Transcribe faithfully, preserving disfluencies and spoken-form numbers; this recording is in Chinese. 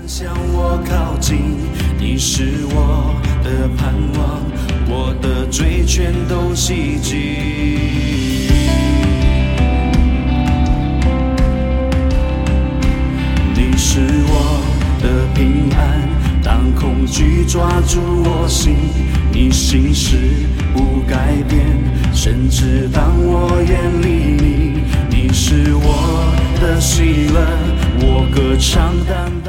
向我靠近，你是我的盼望，我的嘴全都希冀。你是我的平安，当恐惧抓住我心，你心事不改变，甚至当我远离你，你是我的喜乐，我歌唱但